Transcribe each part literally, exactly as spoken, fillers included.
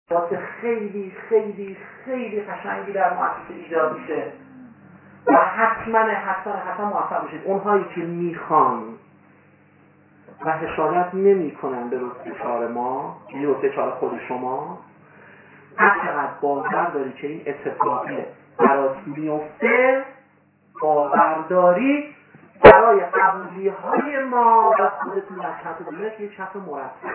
واسه خیلی خیلی خیلی قشنگی در مؤسسه ایجاد میشه و حتما حتما حتما موفق بشید. اونهایی که میخوان و حسادت نمی کنن به رتبه چهار ما، یعنی رتبه چهار خود شما، هرچقدر باور داری که این اتفاقی برات میفته، باور داری برای قبولی های ما و خودتون در چپ دونه که یه چپ مرتب.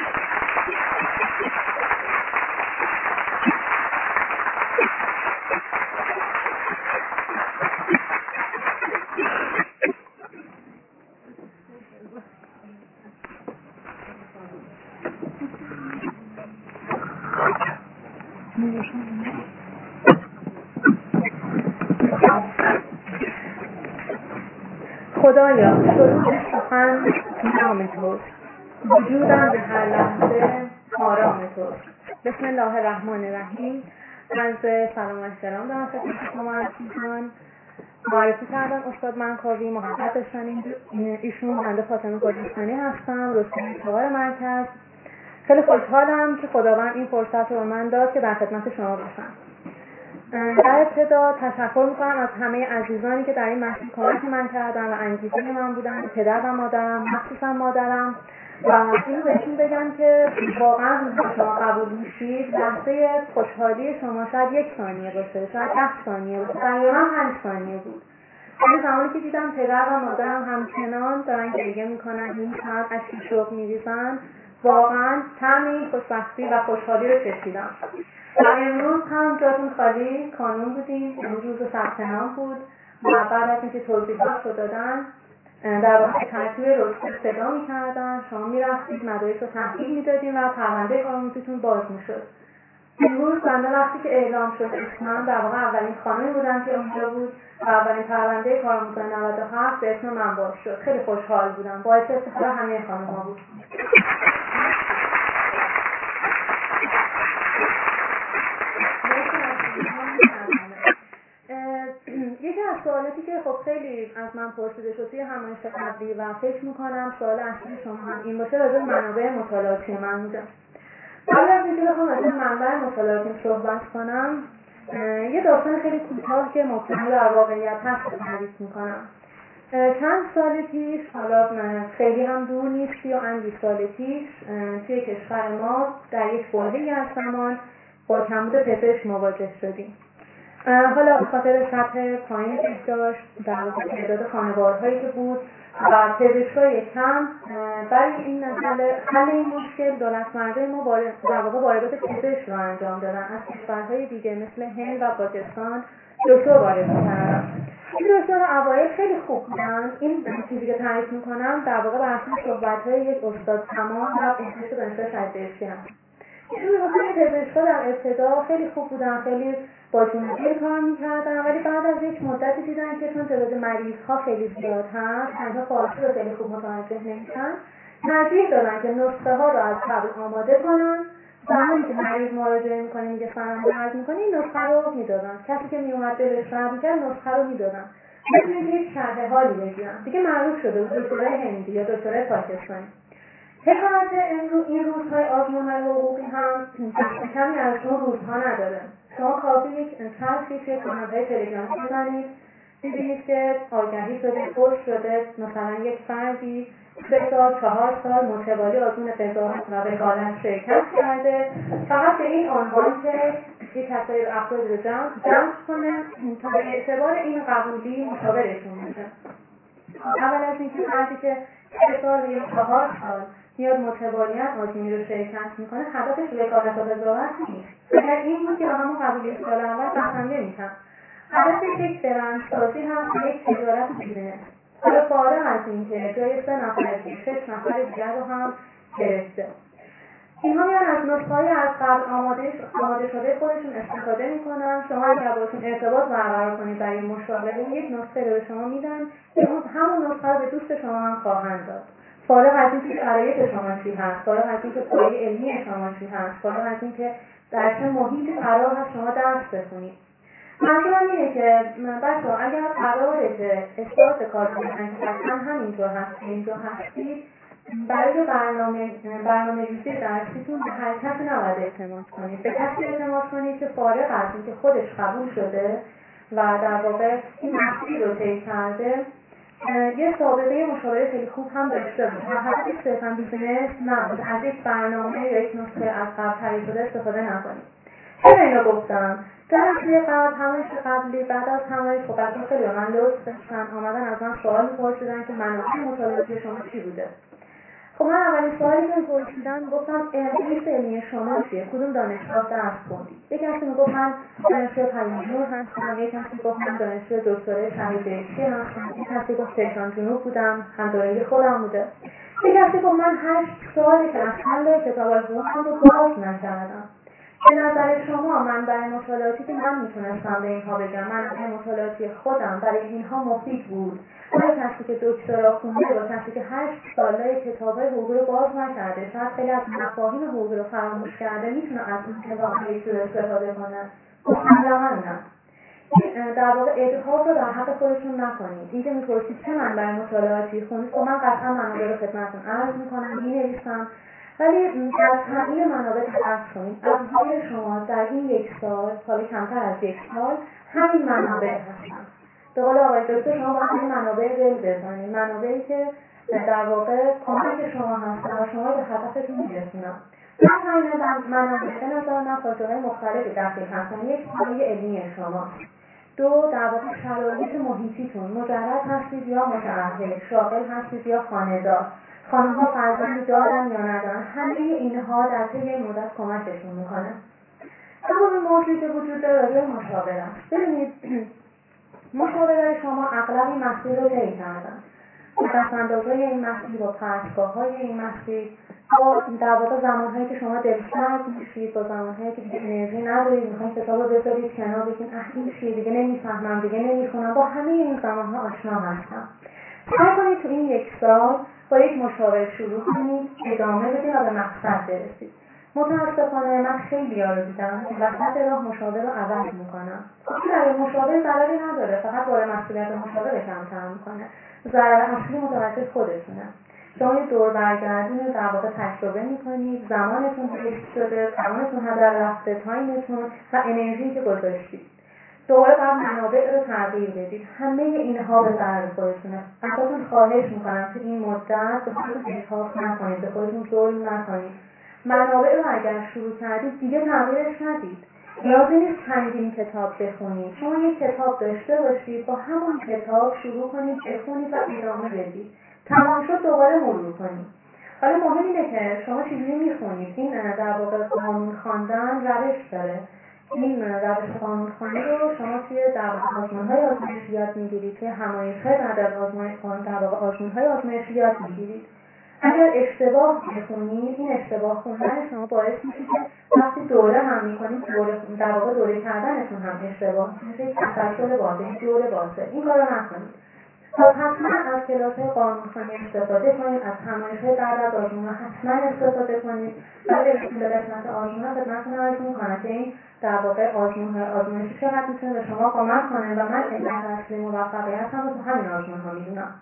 خدایا شروع سخن نام توست، وجودم به هر لحظه آرام توست. بسم الله الرحمن الرحیم. از سلام و احترام دارم خدمت شما عزیزان. معرفی کردن استاد منکاوی، محبت داشتن ایشون بنده فاطمه گلستانی هستم، رتبه چهار مرکز. خیلی خوشحالم که خداوند این فرصت رو به من داد که در خدمت شما باشم. در ابتدا تشکر میکنم از همه عزیزانی که در این مسیر کمک من کردن و انگیزه من بودن، پدر و مادرم، مخصوصا مادرم، و این بهشون بگم که واقعا روزی شما قبول میشید لحظه خوشحالی شما شاید یک ثانیه باشه، شاید ده ثانیه باشه، برای من پنج ثانیه بود. این زمانی که دیدم پدر و مادرم همچنان دارن گریه میکنن، این ساعت اشک شوق میریزن، واقعا طعم این خوشبختی و خوشحالی رو چشیدم. و امروز هم جاتون خالی کانون بودیم، امروز روز ثبت نام بود و بعد از اینکه توضیحات رو دادن در واقع ترتیب رتبه صدا می‌کردن، شما می‌رفتید مدارک رو تحویل می‌دادیم و پرونده کارآموزیتون باز می‌شد. امروز بنده وقتی که اعلام شد اسمم، در واقع اولین خانمی بودم که اونجا بود و اولین پرونده کارآموزان نود و هفت به اسم من باز شد. خیلی خوشحال بودم، باعث افتخار همه خانم‌ها بود. یکی از سوالاتی که خب خیلی از من پرسیده شد توی همایش قبلی و فکر میکنم سوال اصلی شما هم این باشه راجع به منابع مطالعاتی من بوده. قبل از اینکه بخوام راجع به منبع مطالعاتی صحبت کنم، یه داستان خیلی کوتاه که مبتنی بر واقعیت هست تعریف میکنم. چند سال پیش، حالا خیلی هم دور نیست، یا اندی سال پیش توی کشور ما در یک بحرانی از زمان با کمبود پزشک مواجه شدیم. حالا به خاطر سطح پایین که داشت، در واقع تعداد خانوارهایی که بود و پزشکای کم، برای این نسل حل این مشکل دولت مرده ما در واقع واردات پزشک رو انجام دادن. از کشورهای دیگه مثل هند و پاکستان دکتر وارد کردن. این دکتر اوایل خیلی خوب بودن. این چیزی که تعریف میکنم در واقع بر اساس صحبت‌های یک استاد تمام و پزشک دانشگاه شهید بهشتی هست. ایشون میگفتن که پزشکا در ابتدا خیلی خوب بودن، خیلی با جنبی کار میکردن، ولی بعد از یک مدتی دیدن که چون تعداد مریض‌ها خیلی زیاد هست، تنها فارسی رو خیلی خوب متوجه نمیشن، ترجیح دادن که نسخه ها رو از قبل آماده کنن. زمانی که مریض مراجعه میکنه میگه سرم درد میکنه، این نسخه رو میدادن. کسی که میومد دلش درد میکرد نسخه رو میدادن. میتونید یک شرح حالی بگیرن. دیگه معروف شده بود دکترای هندی یا دکترای پاکستانی. حکایت امروز این روزهای آزمون‌های حقوقی هم دست کمی از اون روزها نداره. شما کافی یک انترسی توی کانال‌های تلگرام بزنید، دیدید که آگهی شده، پست شده، مثلا یک فردی سه سال، چهار سال متوالی آزمون قضاوت و وکالت شرکت کرده، فقط به این عنوان که یک کسایی افراد رو جمع جمع کنه تا به اعتبار این قبولی مشاورشون میشه. اول از اینکه فردی که سه سال یا چهار سال میاد متوالیت آزمونی رو شرکت میکنه، هدفش وکالت و قضاوت نیست. اگر این بود که با همون قبولی سال اول بسنده میشن. هدفش یک برندسازی هست و یک تجارت بیزینس. حالا فارغ از این که جای سه نفر شش نفر دیگر رو هم گرفته. اینها میان از نسخه‌های از قبل آماده آماده شده خودشون استفاده میکنن. شما اگر باشون ارتباط برقرار کنید برای مشاوره، یک نسخه رو به شما میدن که همون نسخه رو به دوست شما هم خواهند داد. فارغ از اینکه شرایط شما چی هست، فارغ از اینکه پایه علمی شما چی هست، فارغ از اینکه در چه محیطی قرار هست شما درس بخونید. منظورم اینه که بچه‌ها اگر قراره که اثبات کار کنید که حتما همینطور هست، اینجا هستید، برای برنامه برنامه ریزی درسیتون به هر کسی نباید اعتماد کنید. به کسی اعتماد کنید که فارغ از اینکه خودش قبول شده و در واقع این مسیر رو طی کرده، یه سابقه مشاوره خیلی خوب هم داشته باشه و حتی صرفاً بیزینس نباشه. از یک برنامه یا یک نسخه از قبل تهیه شده استفاده نکنید. چرا اینو گفتم؟ جلسه قبل همایش قبلی بعد از همایش خب بچه‌ها خیلی به من لطف داشتن، آمدن از من سوال می‌پرسیدن که منابع مطالعاتی شما چی بوده. خب من اولین سوالی که می‌پرسیدن گفتم ارتباط علمی شما چیه؟ کدوم دانشگاه درس خوندید؟ یک کسی میگفت من دانشجوی پیام‌نور هستم، یک کسی گفت من دانشجوی دکترای شهید بهشتی هستم، یک کسی گفت تهران جنوب بودم، همدورای خودم بوده. یک کسی گفت من هشت سالی که اصلا کتاب خوندم رو باز نکردم. به نظر شما منبع مطالعاتی که من میتونستم به اینها بگم، منبع مطالعاتی خودم برای اینها مفید بود؟ برای کسی که دکترا خونده و کسی که هشت ساله کتاب‌های حقوقی رو باز نکرده، شاید خیلی از مفاهیم حقوقی رو فراموش کرده، میتونه از این کتاب‌های چیز استفاده کنه؟ مسلماً نه. در واقع ابهام رو در حق خودشون نکنید. اینکه می‌پرسید چه منبع مطالعاتی خوندید، خب من قطعا منابع رو خدمتتون عرض می‌کنم، می‌نویسم. ولی در تغییر منابع دقت کنید. از ظاهر شما در این یک سال، حالا کمتر از یک سال، همین منابع هستن. به قول آقای دکتر شما باید این منابع ول بزنید، منابعی که در واقع کمک شما هستن و شما به هدفتون میرسونن. در همین منابع به نظر من فاکتورهای مختلفی داخل هستن. یک پایه علمی شما، دو در واقع شرایط محیطیتون، مجرد هستید یا متأهل، شاغل هستید یا خانه‌دار، خانم‌ها فرزندی دارن یا ندارن، همه اینها در طی این مدت کمکشون میکنه. اما موضوعی که وجود داره راجع به مشاوره است. ببینید مشاوره شما اغلب این مسیر رو طی کردن. پس‌اندازهای این مسیر با پرتگاه‌های این مسیر با در واقع زمانهایی که شما دلسرد میشید، با زمانهایی که دیگه انرژی ندارید، میخواید کتاب رو بذارید کنار بگید اه این چیه دیگه نمیفهمم دیگه نمیخونم، با همه این زمانها آشنا هستم. سعی کنید تو این یک سال با یک مشاور شروع کنید، ادامه بدید و به مقصد برسید. متاسفانه من خیلی ها رو دیدم که وسط راه مشاور رو عوض میکنم. این برای مشاور ضرری نداره، فقط بار مسئولیت مشاور کمتر میکنه. ضرر اصلی متوجه خودتونه. شما یه دور برگردون رو در واقع تجربه میکنید، زمانتون ویست شده، زمانتون هدر رفته، تایمتون و انرژی که گذاشتید. دوباره باید منابع رو تغییر بدید. همه اینها به ضرر خودتونه. ازتون خواهش میکنم که این مدت به خودتون اجحاف نکنید، به خودتون ظلم نکنید. منابع رو اگر شروع کردید دیگه تغییرش ندید. نیازی نیست چندین کتاب بخونید. شما یک کتاب داشته باشید، با همون کتاب شروع کنید بخونید و ادامه بدید. تمام شد دوباره مرور کنید. حالا مهم اینه که شما چجوری میخونید. این در واقع قانون خواندن روش داره. این روش قانون خوانی رو شما توی در واقع آزمون‌های آزمایشی یاد میگیرید، توی همایش‌های بعد از آزمایش در واقع آزمون‌های آزمایشی یاد میگیرید. اگر اشتباه بخونید، این اشتباه خوندن شما باعث میشه که وقتی دوره هم میکنید، دوره در واقع دوره کردنتون هم اشتباه میشه، یک تسلسل واضح، دوره واضح. این کارو نکنید. خب حتما از کلاس‌های قانون‌خوانی استفاده کنید، از همایش‌های بعد از آزمون‌ها حتما استفاده کنید. برای رسیدن به قسمت آزمون‌ها خدمتتون عرض می‌کنم که این در واقع آزمون‌های آزمایشی چقدر می‌تونه به شما کمک کنه و من علت اصلی موفقیت هم رو تو همین آزمون‌ها می‌دونم.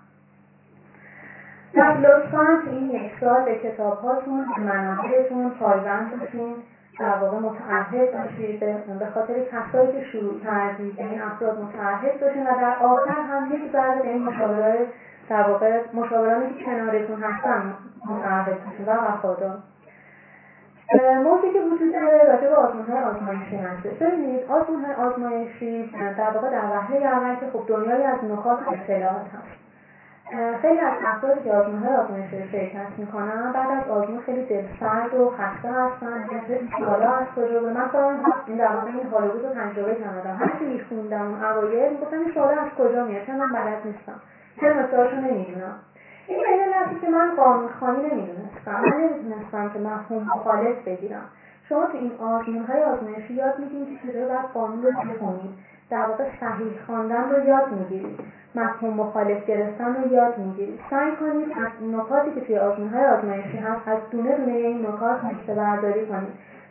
پس لطفاً تو این یک سال به کتاب‌هاتون، به منابعتون پایبند باشین، در واقع متعهد باشید، به خاطر کسایی که شروع کردید این افراد متعهد باشین و در آخر هم یک ذره به این مشاورای در واقع مشاورانی که کنارتون هستن متعهد باشین و وفادار. موضوعی که وجود داره راجع به آزمون‌های آزمایشی هست. ببینید آزمون‌های آزمایشی در واقع در وهله اول که خب دنیایی از نکات و اطلاعات هست. خیلی از افرادی که آزمون‌های آزمایشی شرکت می‌کنن بعد از آزمون خیلی دلسرد و خسته هستن. مثل حالا از کجا بود؟ من خودم این در واقع این حالو رو تجربه کردم. هر چی می‌خوندم اون اوایل می‌گفتم این سوال از کجا میاد؟ چون من بلد نیستم. چه مثالشو نمی‌دونم. این دلیل است که من قانون‌خوانی نمی‌دونستم. من نمی‌دونستم که مفهوم مخالف بگیرم. شما تو این آزمون‌های آزمایشی یاد می‌گیرید که چطور باید قانون رو بخونید. در واقع صحیح خواندن رو یاد می‌گیرید. مفهوم مخالف گرفتن رو یاد می‌گیرید. سعی کنید از نکاتی که توی آزمون‌های آزمایشی هست از دونه دونه این نکات بهره برداری کنید.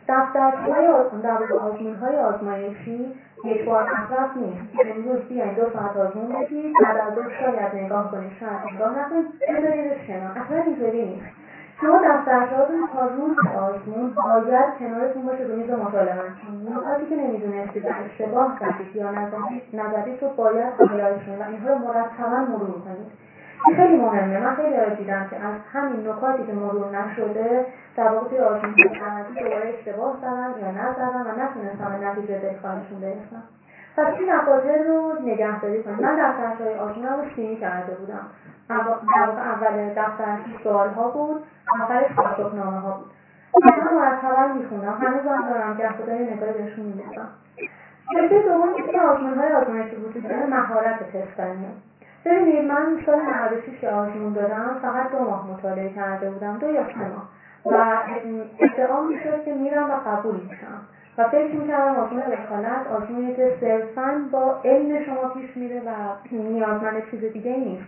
دفترچه‌های آزمون در واقع آزمون‌های آزمایشی یک بار مصرف نیست. امروز بیاین دو ساعت آزمون بدید، بعد از اون شاید نگاه کنید، شاید نگاه نکنید، بذارید کنار. اصلا اینطوری نیست. شما دفترچه‌هاتون تا روز آزمون باید کنارتون باشه رو میز مطالعه‌تون. نکاتی که نمی‌دونستید و اشتباه کردید یا نظرید رو باید هایلایت کنید و اینها رو مرتباً مرور کنید. خیلی مهمه. من خیلی را دیدم که از همین نکاتی که مرور نشده در واقع توی آزمون سنتی دوباره اشتباه زدن یا نزدن و نتونستن به نتیجه دلخواهشون برسن. پس این مقاطع رو نگهداری کنید. من دفترچه‌های آزمونم رو سینی کرده بودم. در واقع اول دفترچه سوال‌ها بود، آخرش پاسخنامه‌ها بود. من مرتباً می‌خوندم. هنوزم دارم که خدا یه نگاهی بهشون می‌ندازم. نکته دوم که آزمون‌های آزمایشی وجود داره مهارت تست‌کنیه. ببینید من سال نود و شش آزمون دادم، فقط دو ماه مطالعه کرده بودم، دو یا سه ماه و ادعا میشد که میرم و قبول میشم و فکر میکردم آزمون وکالت آزمونی که صرفاً با علم شما پیش میره و نیازمند چیز دیگه نیست.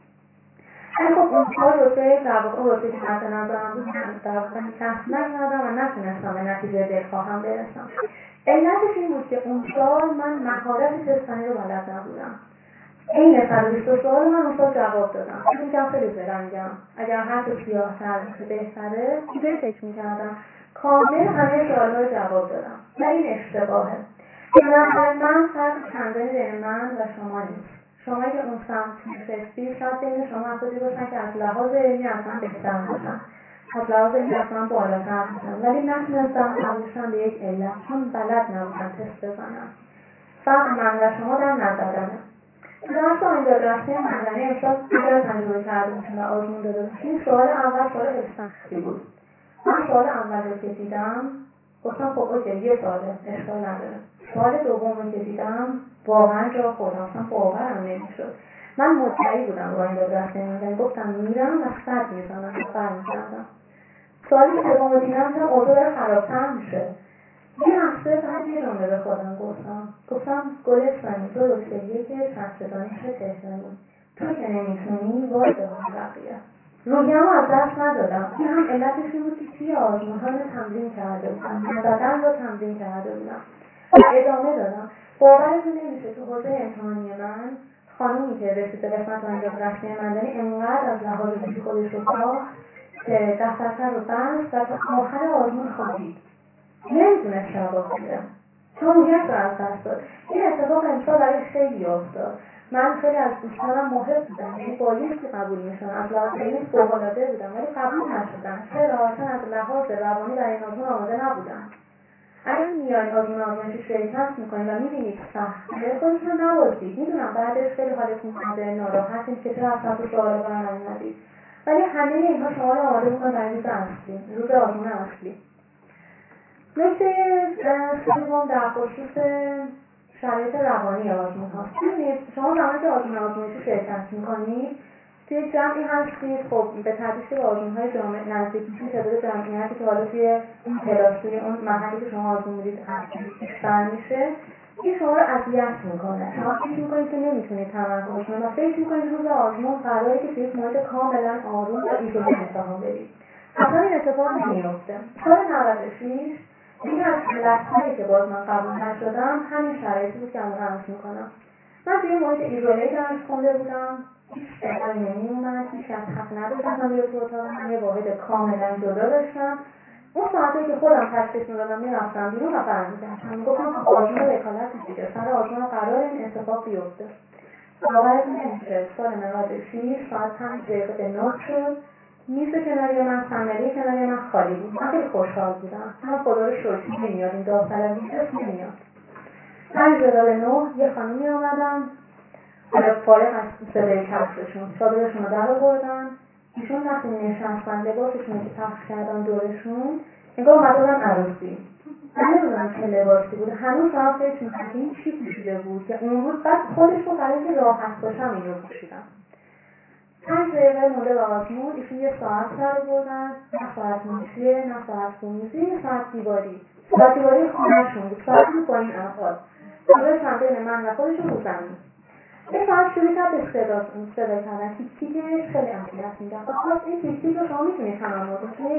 ولی خب اون سال رتبه در واقع اون رتبه که مد نظرم بود در واقع کسب نکردم و نتونستم به نتیجه دلخواهم برسم. علتش این بود که اون سال من مهارت تست‌کنی رو بلد نبودم. این صد و بیست سوال من اون سال جواب دادم. فکر می‌کردم خیلی زرنگم. اگر هر چه سیاه‌تر بهتره، اینطوری فکر می‌کردم. کامل همه سوال‌ها رو جواب دادم. و این اشتباهه. به نظر من فرق چندانی بین من و شما نیست. شما که اون سمت نشستی، شاید بین شما افرادی باشن که از لحاظ علمی اصلا بهتر باشن. از لحاظ علمی اصلا بالاتر باشن. ولی نتونستم قبولشن به یک علت. چون بلد نبودن تست بزنن. فرق من و شما در نظرمه. درس آینده درسی مدنی امسال اگر تجربه کرده باشم و آزمون داده باشم سوال اول سوال خیلی سختی بود. من سوال اول رو که دیدم گفتم خب اوکی یه سواله اشکال نداره. سوال دوم رو که دیدم واقعا جا خوردم، اصلا باورم نمیشد. من مدعی بودم رو آینده درسی مدنی، گفتم میرم و صد میزنم و برمیگردم. سوال سوم رو دیدم دیدم اوضاع داره خرابتر میشه. یه هفته بعد یه جمله به خودم گفتم گفتم گل اسفانی تو رتبه‌ای که شخص دانش تهرانی تو که نمیتونی وای به حال بقیه رویم رو از دست ندادم. این هم علتش این بود که توی آزمون‌ها رو تمرین کرده بودم نزدن رو تمرین کرده بودم و ادامه دادم. باورتون نمیشه تو حوزه امتحانی من خانومی که رسیده قسمت آینده رسمی مدنی انقدر از لحاظ روحی خودش رو ساخت که دفترچه رو بست و تا آخر آزمون خوابید. نمیتونه جواب بده چون رویت رو از دست داد. این اتفاق امسال برای خیلی افتاد. من خیلی از دوستانم محب بودم، یعنی بایستی قبول میشن، از لحاظ علمی فوق‌العاده بودم ولی قبول نشدن. چرا؟ چون از لحاظ روانی برای این آزمون آماده نبودن. اگر میاین آزمون آزمایشی شرکت میکنید و میبینید سخته خودتون نبازید. میدونم بعدش خیلی حالتون بده، ناراحتید که چرا اصلا تو سوال برن نیومدید، ولی همه اینها شما رو آماده میکنه برای روز اصلی، روز آزمون اصلی. نکته سوم در خصوص شرایط روانی آزمون هاست. ببینید شما زمانی که آزمون آزمایشی شرکت میکنید توی جمعی هستید، خب به تدریج به آزمون‌های جامعه نزدیک میشید، تعداد جمعیتی که حالا توی اون کلاس توی اون محلی که شما آزمون میدید بیشتر میشه. این شما رو اذیت میکنه. شما فکر میکنید که نمیتونید تمرکز کنید و فکر میکنید روز آزمون قراره که توی یک محیط کاملا آروم و ایزوله امتحان بدید. اصلا این اتفاق نمیفته. سال نود و شش این از علتهایی که باز من قبول نشدم همین شرایطی بود که الان عرض میکنم. من توی محیط ایزوله درس خونده بودم، هیچ صدایی نمیومد، هیچ کس حق نداشت من بیاد تو اتاق، من یه واحد کاملا جدا داشتم. اون ساعتی که خودم تشخیص میدادم میرفتم بیرون و برمیگشتم میگفتم خب آزمون وکالت دیگه سر آزمون قرار این اتفاق بیفته. باورتون نمیشه سال نود و شش ساعت پنج دقیقه به نه شد، میز کناری من صندلی کناری من خالی بود. من خیلی خوشحال بودم. من خدا رو شکر نمیاد این داوطلبی هست نمیاد. پنج دقیقه به نه یه خانومی آمدن حالا فارغ از صدای کفششون چادرشون رو در آوردن. ایشون وقتی نشستن لباسشون که پخش کردن دورشون انگار اومده بودن عروسی. من نمیدونم چه لباسی بود. هنوز هم فکر میکنم که این چی پوشیده بود که اون روز بعد خودش رو برای اینکه راحت باشم این رو پوشیدم. پنج دقیقه مونده به آزمون ایشون یه ساعت سر بردن، نه ساعت موسیقی، نه ساعت فومیزی، نه ساعت دیواری. ساعت دیواری خونه‌شون بود، ساعت بود با این احوال. گذاشتن بین من و خودشون رو زمین. یه ساعت شروع کرد به صدا صدا کردن، تیک تیکش خیلی اذیت می‌کرد. خب این تیک تیک رو شما می‌تونید تحمل کنید. یک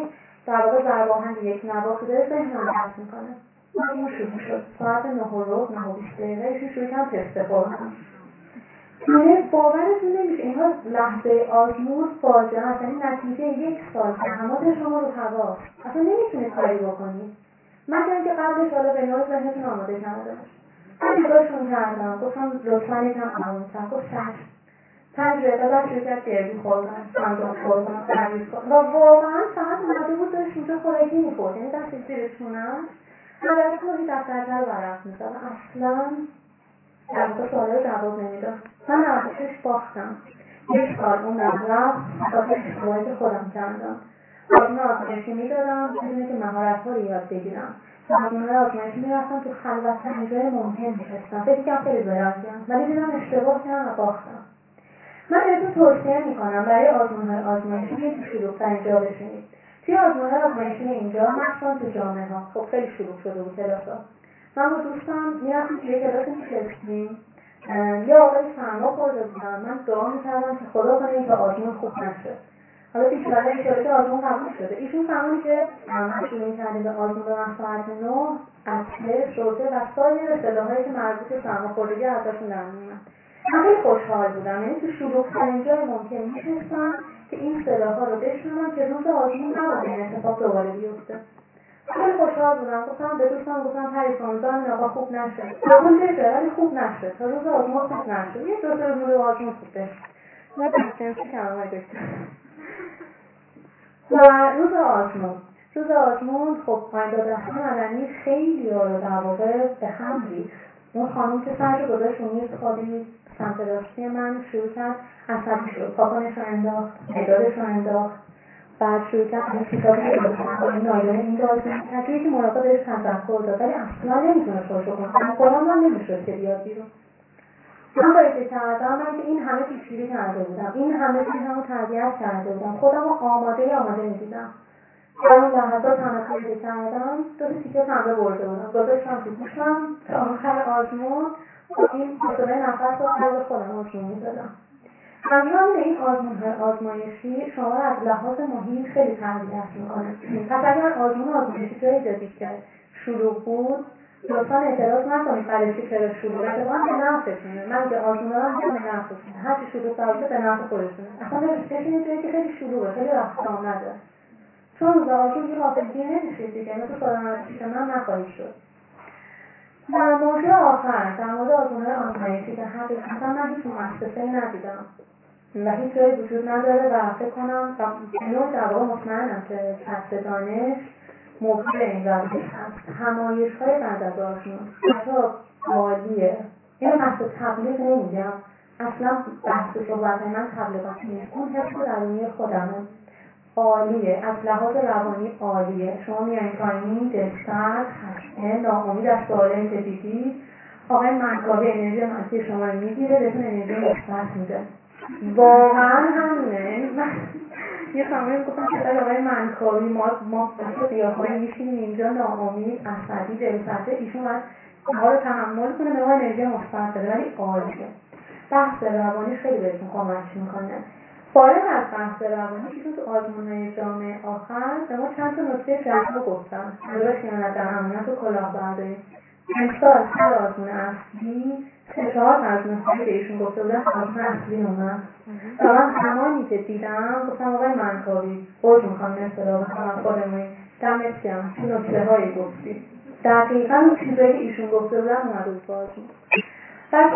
در واقع ضرب آهنگ یک نواخت داره ذهنم درس میکنه. این شروع شد ساعت نه و ربع نه و بیست دقیقه ایشون شروع کردن تست خوردن. یعنی باورتون نمیشه اینها لحظه آزمون فاجعه است. یعنی نتیجه یک سال زحمات شما رو هواست. اصلا نمیتونید کاری بکنید مگر اینکه قبلش حالا به نوع ذهنتون آماده کرده باشه. من نگاهشون کردم گفتم لطفا یکم آروم‌تر. گفت چشم. پنج دقیقه بعد شروع کرد گردو خوردن سندان خوردن سرویس خوردن و واقعا فقط اومده بود داشت اونجا خوراکی میخورد. یعنی دست زیر چونم مدرسه رو دفترچه رو ورق میزد اصلا در واقع سوالا رو جواب نمیداد. من نوشتش باختم. یک سال اون رفت خاطر اشتباهی خودم کردم. آزمون آزمایشی میدادم بدون که مهارت‌ها رو یاد بگیرم. آزمون‌های آزمایشی میرفتم تو خلوت‌ترین جای ممکن میشستم. فکر کردم خیلی بلندیم ولی دیدم اشتباه کردم و باختم. من بهتون توصیه میکنم برای آزمون‌های آزمایشی که شلوغ‌ترین جا بشینید. توی آزمون‌های آزمایشی اینجا مخصوصا تو جامعه‌ها خب خیلی شلوغ شده بود کلاس‌ها. من با دوستم میرفتیم توی کلاس میشستیم یه آقای سرما خورده بودم. من دعا میکردم که خدا کنه این که آزمون خوب نشه. حالا بیچاره اشاره که آزمون قبول شده. ایشون فهمونی که من شروع میکردیم به آزمون دادن ساعت نه اصله شرطه و سایر اصطلاحایی که مربوط به سرما خوردگی ازشون در میومد. من خیلی خوشحال بودم. یعنی تو شلوغ‌ترین جای ممکن میشستم که این صداها رو بشنوم که روز آزمون نباید این اتفاق دوباره بیفته. خیلی خوشحال بودم. گفتم به دوستم گفتم پریسا امیدوارم این آقا خوب نشه. قبول بشه ولی خوب نشه. تا روز آزمون خوب نشه. یه دو سه روز آزمون خوب بشه. من پرسنسی کردم آقای دکتر. و روز آزمون روز آزمون خب قاعده‌دسته مدنی خیلی ها رو در واقع به هم ریخت. اون خانم که سرش رو گذاشت اون میز خوابید سمت راستی من شروع کرد عصبی شد. پاکنش رو انداخت مدادش رو انداخت بعد شروع کرد این کتابی که بودن این نایلون این بازی میکرد که یکی مراقبش تذکر داد ولی اصلا نمیتونه خودشو کنه. قرآن من نمیشد که بیاد بیرون. من باید کردم من که این همه پیشگیری کرده بودم این همه ذهنمو تربیت کرده بودم خودم رو آماده آماده میدیدم. در اون لحظات همه کاری کردم دو تا تیکه پنبه برده بودم گذاشتم تو گوشم تا آخر آزمون این حسابه نفس رو قلب خودم آزمون میدادم. منظورم به این آزمون‌های آزمایشی شما رو از لحاظ محیط خیلی تربیت میکنه. پس اگر آزمون آزمایشی جایی دادید که شلوغ بود لطفاً اعتراض نکنید برای چی چرا شلوغه. اتفاقاً به نفعتونه. من که آزمون رو میگم به نفعتونه. هر چی شلوغ باشه به نفع خودتونه. اصلا ببینید جایی که خیلی شلوغه خیلی رفت آمده. چون روز آزمون یه غافلگیر نمیشید دیگه مثل سالمندی که من نخواهید شد. در مورد آخر در مورد آزمون‌های آزمایشی که حقیقتا من هیچ مؤسسه‌ای ندیدم و هیچ جایی وجود نداره و فکر کنم به نوع در واقع مطمئنم که کسب دانش موضوع این روش هست. همایش‌های بعد از آزمون حتی عالیه. اینو بحث تبلیغ نمیگم اصلا بحث صحبت من تبلیغاتی نیست. اون حس درونی خودمه عالیه. از لحاظ روانی عالیه. شما میایین پایین دلسرد خسته ناامید از سوالایی که دیدید آقای منکاوی انرژی منفی شما رو میگیره بهتون انرژی مثبت میده. واقعا همینه. یه خانمی گفتم که آقای منکاوی ما ما قیافه‌ای میشینیم اینجا ناامید عصبی دلسرده ایشون باید ما رو تحمل کنه به ما انرژی مثبت بده ولی عالیه. بحث روانی خیلی بهتون کمک میکنه. فارغ از بحث روانی ایشون تو آزمون‌های جامعه آخر به ما چند تا نکته جذاب گفتن. جلوی خیانت در امانت و کلاهبرداری. امسال سر آزمون اصلی سه چهار از نکته که ایشون گفته بودن آزمون اصلی اومد. و من زمانی که دیدم گفتم آقای منکاوی عذر میخوام اصطلاح بکنم خودمون دمت گرم چه نکته‌هایی گفتی. دقیقاً اون چیزایی که ایشون گفته بودن اومد تو آزمون. در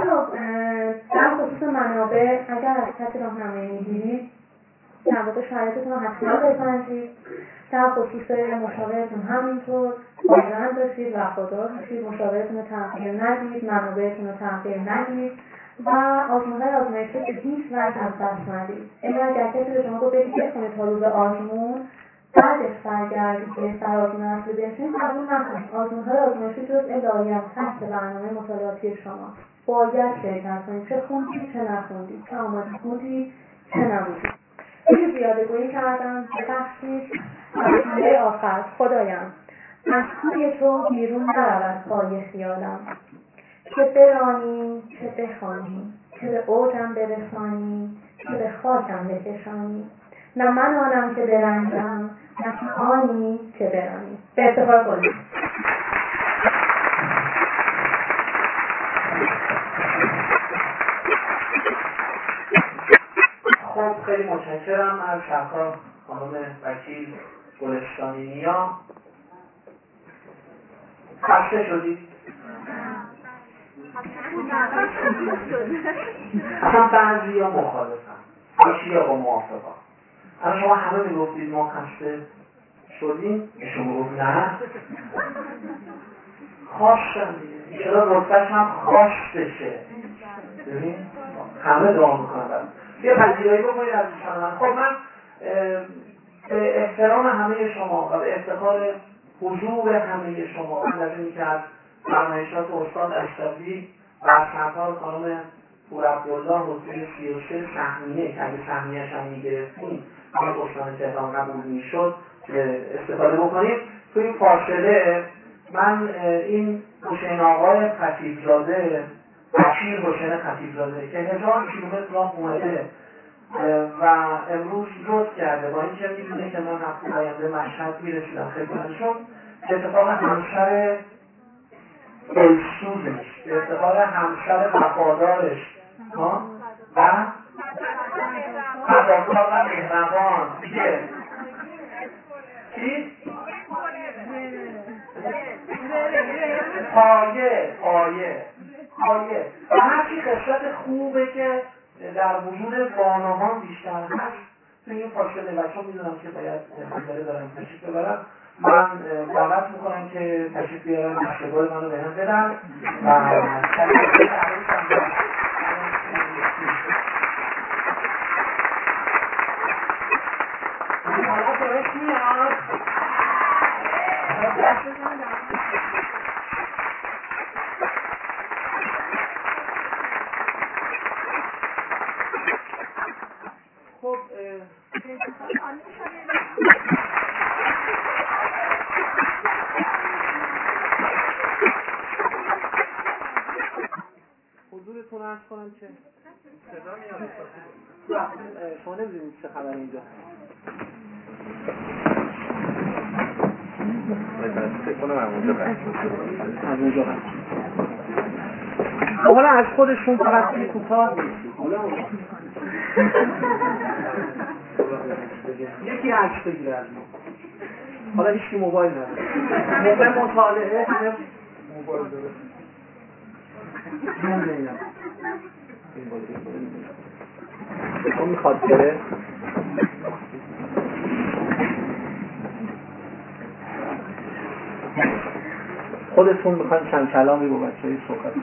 خصوص منابع اگر از کسی راهنمایی میگیرید در واقع شرایطتون رو حتما بسنجید. در خصوص مشاورتون همینطور پایبند باشید وفادار باشید مشاورتون رو تغییر ندید منابعتون رو تغییر ندید و آزمون‌های آزمایشی به هیچ وجه از دست ندید. این اگر کسی به شما گفت بگید کنید تا روز آزمون بعدش برگردید که سر آزمون اصلی بنشین قبول نکنید. آزمون‌های آزمایشی جزء لایحه تحت برنامه مطالعاتی شماست. باید شرکت کنید. چه خوندید چه نخوندید چه آماده بودید چه نبودید. این زیادگویی کردم ببخشید. مسئله آخر خدایم از توی تو بیرون نرود پای خیالم که برانیم چه بخوانیم چه به اوجم برسانیم چه به خاکم بکشانیم نه من آنم که برنجم نشون آنی چه برانی. به افتخار خودم. خب خیلی متشکرم از شهرها خانم وکیل گلستانی نیا. خسته شدید؟ اصلا بعضی ها مخالفن، باشی ها با موافقا. اما شما همه میگفتید ما خسته شدیم، ایشون میگفت نه خواستم دیگه، ایشون رتبهش هم خواستشه. ببین همه دعا میکنن یه پذیرایی بکنید از دوستان من. خب من به احترام همه شما و به افتخار حضور همه شما من از اینی که از فرمایشات استاد اشرفی و از سرکار خانم پور عبدالله حضور سی و سه سهمیه که اگه سهمیه‌اش هم میگرفتیم ما استان تهران قبول میشد استفاده بکنیم. تو این فاصله من این حسین آقای خطیبزاده وکیل حسین خطیبزاده که هزار کیلومتر راه اومده و امروز رد کرده با اینکه میدونه که من هفته آینده مشهد میرسیدم خدمتشون، به اتفاق همسر دلسوزش، به اتفاق همسر وفادارش و فداکار و مهربان دیگه چی؟ پایه پایه پایه و هرچی قصت خوبه که در وجود بانوان بیشتر هست توی این فاصله و چون میدونم که باید مجله دارم تشریف ببرم من دعوت میکنم که تشریف بیارم دستگاه منو به هم بدن و خب حضورتون عرض کنم که صدا میاد شما نمیدونید چه خبر اینجا فکر کنم از اونجا بست از اونجا بست حالا از خودشون فقط این کوتاه یکی عکس بگیره از ما. حالا هیچکی موبایل نداره موقع مطالعه همه موبایل داره من نمیدونم اون میخواد بره خودتون میخواین چند کلامی با بچه های صحبت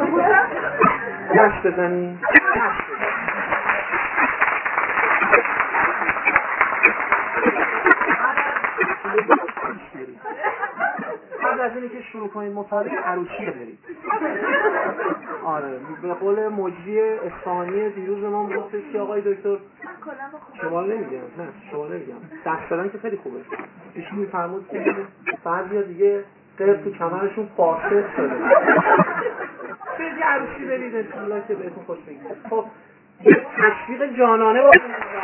دست بزنین قبل از اینی که شروع کنید مطالعه عروسی برید. آره به قول مجری اصفهانی دیروز ما گفتش که آقای دکتر شما نمیگم نه شما نمیگم دست دادن که خیلی خوبه ایشون میفرمود که بعضیا دیگه غیر تو کمرشون فاسد شده برید عروسی برید انشالله که بهتون خوش بگید. خب یه تشویق جانانه باید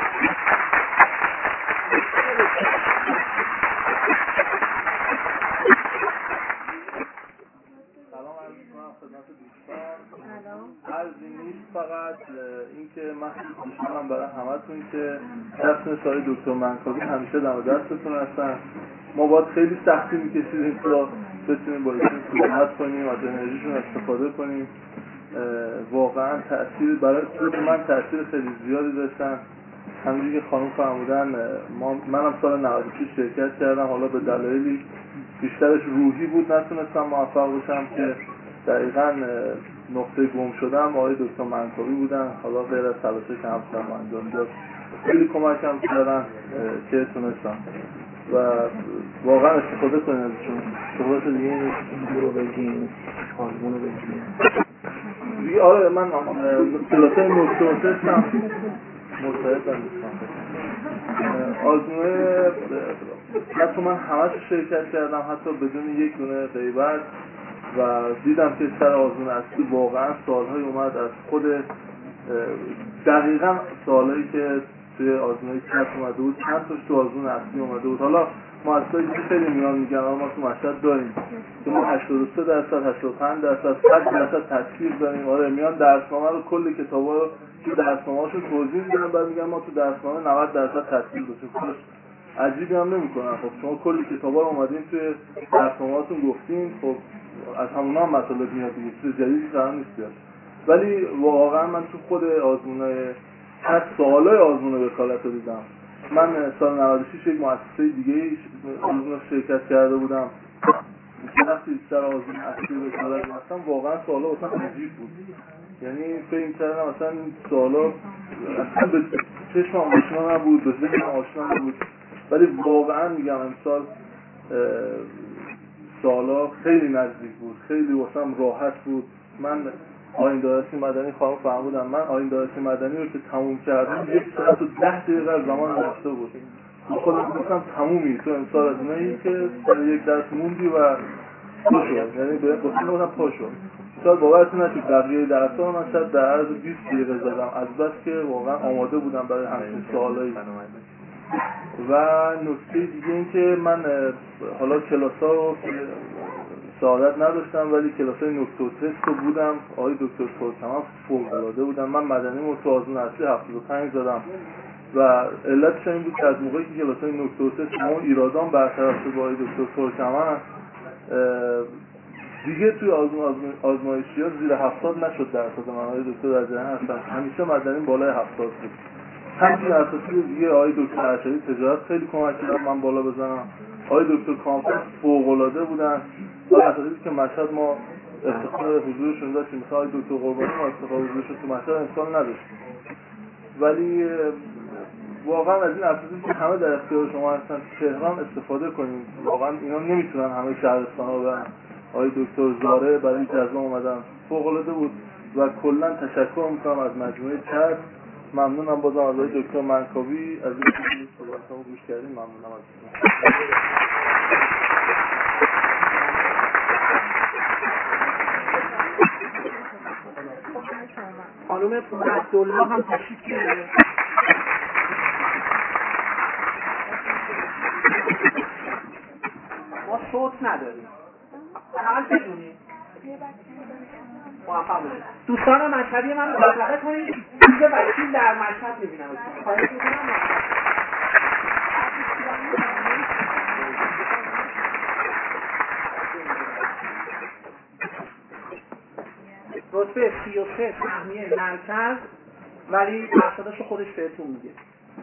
عرضی نیست فقط اینکه من خوشحالم برای همتون که دست سال دکتر منکابی همیشه دم دستتون هستن. ما باید خیلی سختی میکشیدیم تا بتونیم با ایشون صحبت کنیم از انرژیشون استفاده کنیم. واقعا تأثیر برای خود من تأثیر خیلی زیادی داشتن. همونجوری که خانم فرمودن منم سال نود و شش شرکت کردم، حالا به دلایلی بیشترش روحی بود نتونستم موفق بشم که دقیقاً نقطه گم شدم آقای دکتر منکابی بودن. حالا غیر از تلاشی که همسرم انجام داد خیلی کمکم کردن که تونستم و واقعا استفاده کنیم ازشون. صحبت دیگه نیست رو بگیم آزمون رو بگیم دیگه. آره من کلاسه نوستوسست هم مرتبط هم دوستان آزمونه حتی من همه شرکت کردم حتی بدون یک دونه غیبت و دیدم که سر آزمون اصلی واقعا سوالهای اومد از خود دقیقا سوالایی که توی آزمون کف اومده بود، چند تاش تو آزمون اصلی اومده بود. حالا مؤسسه‌ای که خیلی میان میگن ما تو مشهد داریم که ما هشتاد و سه درصد هشتاد و پنج درصد صد درصد تطبیق داریم. آره میان درسنامه رو کل کتابا رو تو درسنامه‌هاشون توضیح میدن، بعد میگن ما تو درسنامه نود درصد تطبیق داشتیم. عجیبی هم نمی‌کنن. خب شما کل کتابا رو اومدین توی درسنامه‌هاتون گفتین، خب از همونا هم مطالب میاد دیگه، چیز جدیدی قرار نیست بیاد. ولی واقعا من تو خود آزمونای هر سوالای آزمون وکالت رو دیدم. من سال نود و شش یک مؤسسه دیگه آزمون شرکت کرده بودم که وقتی سر آزمون اصلی وکالت رفتم واقعا سوالا واسم عجیب بود. یعنی فکر کردم مثلا این سوالا اصلا به چشم آشنا نبود، به ذهنم آشنا نبود، ولی واقعا میگم امسال سوالا خیلی نزدیک بود، خیلی واسم راحت بود. من آیین دارسی مدنی خواهم فرمودم، من آیین دارسی مدنی رو که تموم کردم یک ساعت و ده دقیقه از زمان داشته بود. خودم گفتم تمومی تو امسال از اونایی که سر یک درس موندی و پا شد، یعنی به گفتم بودم پا شد. شاید باورتون نشد بقیه درس‌ها من شاید در عرض بیست دقیقه زدم، از بس که واقعا آماده بودم برای همچین سوالایی. و نکته دیگه این که من حالا کلاس‌ها رو سعادت نداشتم ولی کلاس‌های نکته و تست رو بودم. آقای دکتر ترکمن فوق‌العاده بودن. من مدنی تو آزمون اصلی هفتاد و پنج زدم و علتش این بود که از موقعی که کلاس‌های نکته و تست ما ایرادان برطرف شد با آقای دکتر ترکمن دیگه توی آزمون آزمون آزمایشی‌ها زیر هفتاد نشد درصد من. آقای دکتر در جریان هستن، همیشه مدنی بالای هفتاد بود. همچنین اساسی دیگه آقای دکتر ارشدی تجارت خیلی کمک کردن من بالا بزنم. آقای دکتر کامپس فوق‌العاده بودن. آقای اساسی که مشهد ما افتخار حضورشون داشتیم، مثلا آقای دکتر قربانی ما افتخار حضورشون تو مشهد امسال نداشتیم. ولی واقعا از این اساسی که همه در اختیار شما هستن تهران استفاده کنیم. واقعا اینا نمیتونن همه شهرستان‌ها رو برن. آقای دکتر زاره برای جذب اومدن، فوق‌العاده بود و کلا تشکر میکنم از مجموعه چت. ممنونم بازم از آقای دکتر منکاوی از این که صحبتامو گوش کردین. ممنونم ازتون. خانم عبدالله هم تشریف بیاره. ما صوت نداریم. حداقل بدونید. موفق باشید. دوستان مشهدی من رو دعوت کنید. اینجا وکیل در مشهد می‌بینم. خواهش می‌کنم. رتبه سی و سه سهمیه مرکز، ولی درصداشو خودش بهتون میگه.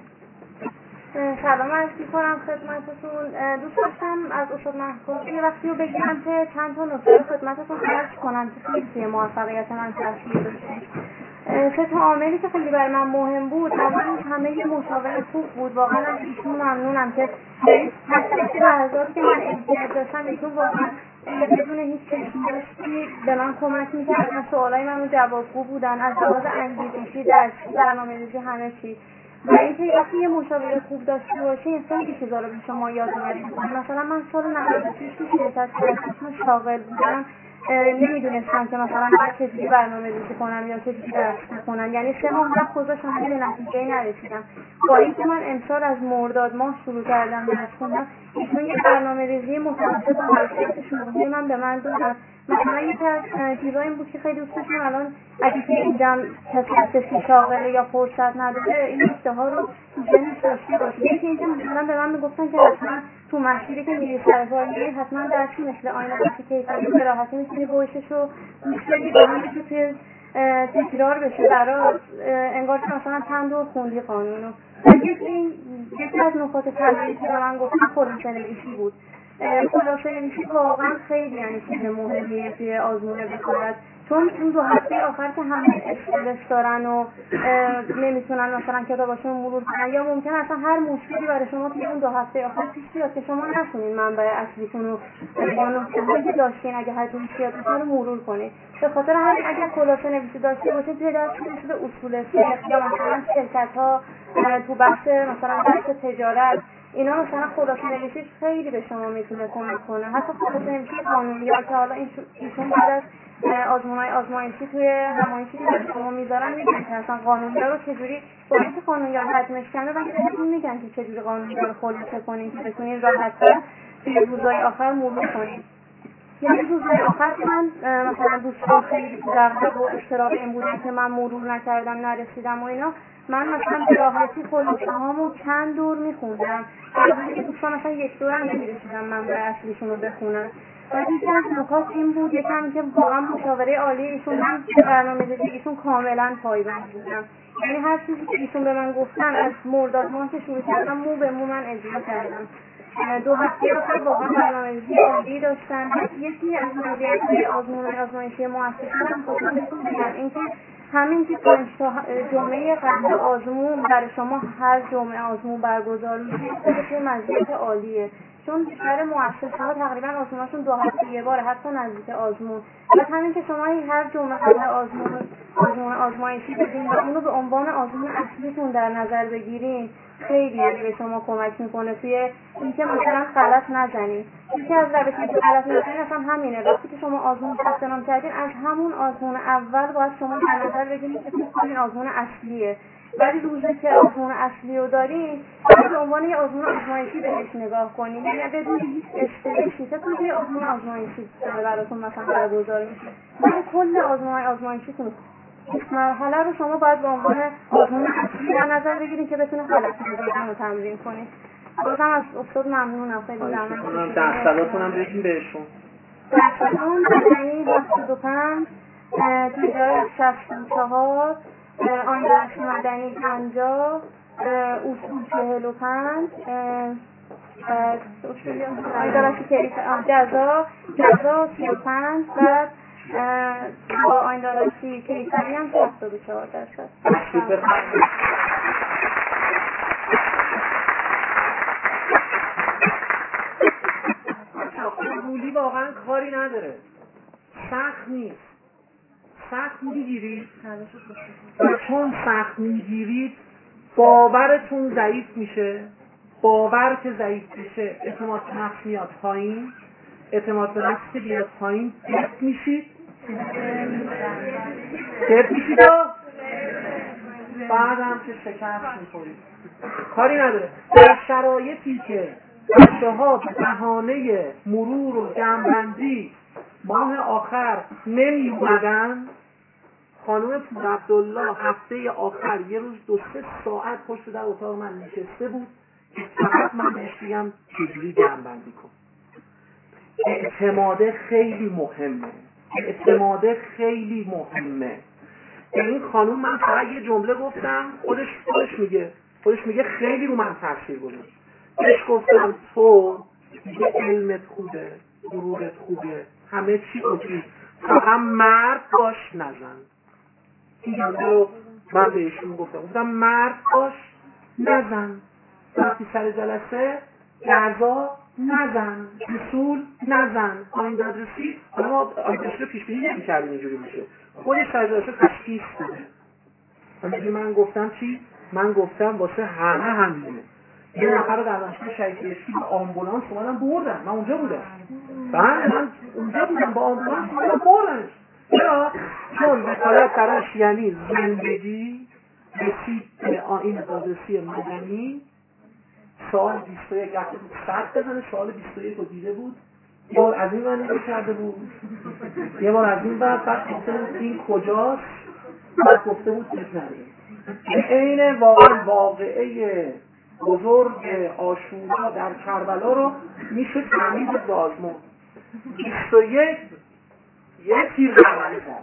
سلام عرض می‌کنم خدمتتون. دوست داشتم از استاد محفوظ یه وقتی رو بگیرم که چند تا نکته خدمتتون عرض کنم که خیلی توی موفقیت من تاثیر داشته. سه تا عاملی که خیلی برای من مهم بود، اولش همه یه مشاور خوب بود. واقعا از ایشون ممنونم که حتی لحظاتی که من امتیاز داشتم ایشون واقعا بدون هیچ چشم‌داشتی به من کمک می‌کردن. سوالای منو جوابگو بودن از لحاظ انگیزشی، درسی، برنامه‌ریزی، همه چی. و اینکه وقتی یه مشاور خوب داشته باشین خیلی چیزا رو به شما یاد می‌ده. مثلا من سال نود و شش که شرکت کردم شاغل بودم، نمیدونستم که مثلا باید چجوری برنامه ریزی کنم یا چجوری درس کنم. یعنی سه ماه وقت گذاشتم ولی به نتیجه نرسیدم. با اینکه من امسال از مرداد ماه شروع کردم درس خوندن، ایشون یه برنامه ریزی متناسب با حرکت شغلی من به من دادن. مثلا یکی از چیزا این بود که خیلی دوست داشتم الان اگه که اینجا کسی هستی شاغله یا فرصت نداره این نکته ها رو ذهنش داشته باشه. یکی اینکه مثلا به من میگفتن که حتما تو مسیری که میری سر کار میری حتما درسی مثل آینه وقتی که به راحتی میتونی وایسش رو گوش بدی با همین که توی تکرار بشه برات انگار که مثلا چند دور خوندی قانونو. یکی یکی از نکات طلایی که به من گفتن خلاصه نویسی بود. خلاصه نویسی واقعا خیلی یعنی چیز مهمیه توی آزمون وکالت، چون این دو هفته آخر که همه استرس دارن و نمیتونن مثلا کتاباشون مرور کنن یا ممکن اصلا هر مشکلی برای شما توی اون دو هفته آخر پیش بیاد که شما نتونین منبع اصلیتون رو یا نکته‌هایی که داشتین اگه هر طور بیاد رو مرور کنید. به خاطر همین اگر خلاصه نویسی داشته باشید توی درس مثل اصول فقه یا مثلا شرکت‌ها تو بحث مثلا بحث تجارت اینا مثلا خلاصه نویسیش خیلی به شما میتونه کمک کنه. حتی خلاصه نویسی قانونیات که حالا ایشون بعد از آزمون‌های آزمایشی توی همایشی که شما میذارن میگن که اصلا قانونیات رو چجوری با اینکه قانونیات حتمش کنه و بهتون میگن که چجوری قانونیات رو خلاصه کنین که بتونین راحت‌تر توی روزهای آخر مرور کنین. یعنی روزهای آخر که من مثلا دوستان خیلی دغدغه و اشتراک این بودن که من مرور نکردم نرسیدم و اینا، من مثلا به راحتی خلاصه هامو چند دور میخوندم که دوستان مثلا یک دور هم نمیرسیدم من به اصلیشون رو بخونم. و یکی از نکات این بود یکم که واقعا مشاوره عالی ایشون من برنامه ریزی ایشون کاملا پایبند بودم. یعنی هر چیزی که ایشون به من گفتن از مرداد ماه که شروع کردم مو به مو من اجرا کردم. دو هفته آخر واقعا برنامه‌ریزی عالی داشتن. یکی از مزیت‌های آزمون آزمایشی مؤسسه هم خودتون بگم اینکه همین که پنج تا جمعه قبل آزمون برای شما هر جمعه آزمون برگزار میشه خودش مزیت عالیه، چون بیشتر مؤسسه‌ها تقریبا آزمونشون دو هفته یه باره حتی نزدیک آزمون. و همین که شما هر جمعه قبل آزمون آزمون آزمایشی بدین و اونو به عنوان آزمون اصلیتون در نظر بگیرین خیلی به شما کمک میکنه توی اینکه مثلا غلط نزنید. یکی از روش‌هایی که غلط نزنید اصلا همینه، وقتی که شما آزمون ثبت نام کردین از همون آزمون اول باید شما در نظر بگیرید که این آزمون اصلیه، ولی روزی که آزمون اصلی رو دارین به عنوان یه آزمون آزمایشی بهش نگاه کنید، یعنی بدون هیچ استرسی فکر کنید یه آزمون آزمایشی براتون مثلا برگزار میشه، ولی کل آزمون آزمایشیتون مرحله رو شما باید به عنوان آزمون اصلی در نظر بگیرید که بتونید غلط نزدن رو تمرین کنید. بازم از استاد ممنونم، خیلی زحمت کشیدید. درصداتون هم بگین بهشون. درصداتون بدنی هفتاد و پنج، تجارت شصت و چهار، آینده‌اش مدنی پنجاه، اصول چهل و پنج، آینده‌اش جزا جزا سی و پنج و با آینده‌اش کیفری هم هفتاد و چهار درصد. قبولی واقعا کاری نداره، سخت نیست. سخت میگیرید و چون سخت میگیرید باورتون ضعیف میشه. باور که ضعیف میشه اعتماد به نفس میاد پایین. اعتماد به نفس که بیاد پایین درد میشید درد میشید و بعد هم که شکست میخورید. کاری نداره. در شرایطی که بچه ها به بهانه مرور و جمع‌بندی ماه آخر نمی اومدن، خانم پورعبدالله هفته آخر یه روز دو سه ساعت پشت در اتاق من نشسته بود که فقط من بهش بگم چجوری جمع‌بندی کن. اعتماده خیلی مهمه. اعتماده خیلی مهمه. این خانم من فقط یه جمله گفتم، خودش خودش میگه خودش میگه خیلی رو من تاثیر گذاشت. بهش گفتم تو دیگه علمت خوبه، غرورت خوبه، همه چی اوکی، فقط مرد باش نزن. این جمله رو من بهشون گفتم گفتم مرد باش نزن. وقتی سر جلسه جزا نزن، اصول نزن. آیند آدرسی ما آینده‌اش رو پیش بینی نمی‌کردیم اینجوری میشه. خودش سر جلسه تشخیص بده. من گفتم چی؟ من گفتم واسه همه همینه. یه نفر رو در دانشگاه شهیدیشی با آمبولانس اومدن بردن. من اونجا بودم. بله من اونجا بودم با آمبولانس اومدن بردنش. چرا؟ چون وکالت براش یعنی زندگی رسید به آیین دادرسی مدنی. سال بیست و یک رفته بود صد بزنه، سال بیست و یک رو دیده بود. یه بار از این ور نگاه کرده بود، یه بار از این ور، بعد گفته بود این کجاست، بعد گفته بود بزنه. این واقعا واقعه بزرگ عاشورا در کربلا رو میشه تمیز بازمون. بیست و یک یه تیر قرمانی کرد،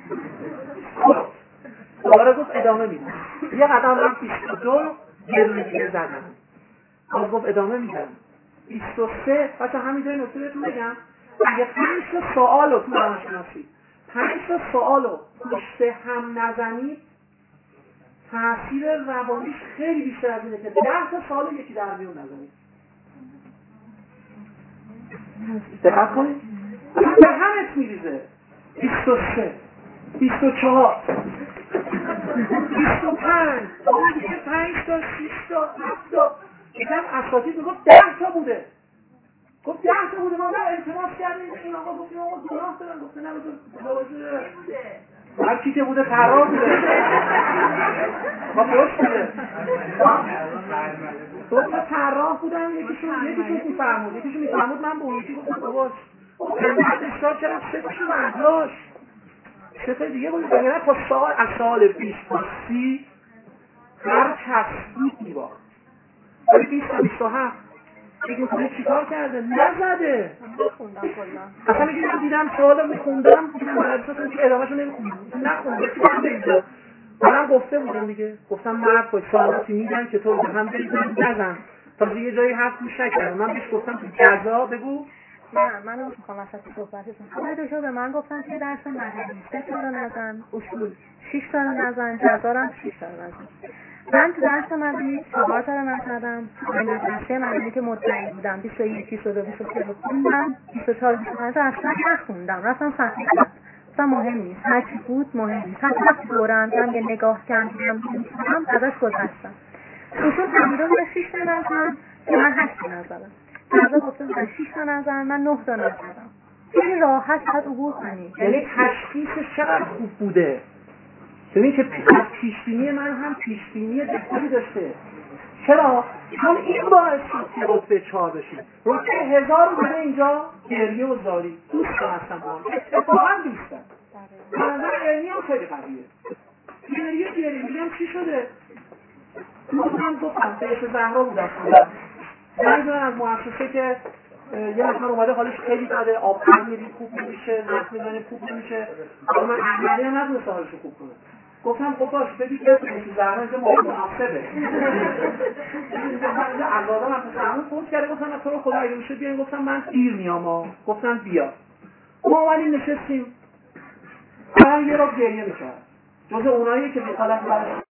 دوباره گفت ادامه میدم. یه قدم رفت بیست و دو یه روی دیگه زدم، باز گفت ادامه میدم. بیست و سه بچه همینجای نکته بهتون بگم، اگه پنج تا سوال رو تو روانشناسی پنج تا سوال رو پشت هم نزنید تأثیر روانیش خیلی بیشتر از اینه که ده تا سوال یکی در میون نزنید. دقت کنید به همت میریزه. بیست و سه بیست و چهار بیست و پنج پنج تا شش تا هفت تا یکم اساتید میگفت ده تا بوده، گفت ده تا بوده. ما التماس کردیم این آقا گفتیم آقا گناه دارن، گفت نه بذار هر کی که بوده طراح بوده. ما درست بوده دو تا طراح بودن، یکیشون یکیشون میفهمود یکیشون میفهمود من به اون یکی گفتم بابا انقدر اصرار کردم سه تاشون اجلاش سه تا دیگه بود. بگرد تا سال از سال بیست تا سی هر چسبید میباخت، ولی بیست تا بیست و هفت بگیم خونه چی کار کرده؟ نزده. اصلا میگه من دیدم سوال میخوندم مدرساتون که ادامهشو نمیخوندم نخوندم چی کنم بگیدم منم گفته بودم دیگه، گفتم مرد باید سوالاتی میدن که تو به هم بریزن نزن تا یه جایی حرف میش نکردم. من بهش گفتم که جزا بگو. نه من میخوام وسط صحبتتون خود دکتر به من گفتن که درس مدنی سه تا رو نزن، اصول شش تا رو نزن، جزا رو هم شش تا رو نزن. من تو درس مدنی چهار تا رو نزدم. من درسه مدنی که مطمئن بودم بیست و یک بیست و دو بیست و سه رو خوندم، بیست و چهار بیست و پنج تا اصلا نخوندم، رفتم سطح کرد. اصلا مهم نیست، هر چی بود مهم نیست. حتی وقتی دورم هم یه نگاه کردم می‌تونم ازش گذشتم. اصول تمرین رو شش تا نزدم که من هشت تا نزدم. جزا گفتم من شش تا نزدم، من نه تا نزدم. خیلی راحت شد عبور کنی. یعنی تشخیصش چقدر خوب بوده. ببین که از پیشبینی من هم پیشبینی بهتری داشته. چرا؟ چون این باعث شد که رتبه چهار بشیم. رتبه هزار بوده اینجا گریه و زاری. دوست هستم با هم. اتفاقا دوستم. منظر علمی هم خیلی قویه. گریه گریه میگم چی شده؟ من گفتم بهش زهرا بودم. من دارم از مؤسسه که یه نفر اومده حالش خیلی بده، آب میری خوب نمیشه، نفت میزنه خوب نمیشه. اما من احمدی هم نتونسته حالش خوب کنه. گفتم خب باش بگید که تو زهرا که ما مناسبه. من علاوه من تو همون فوت کرده گفتم تو رو خدا اگه میشه بیاین، گفتم من دیر میام. گفتم بیا. ما اومدیم نشستیم. هر یه رو گریه می‌کرد. جز اونایی که دخالت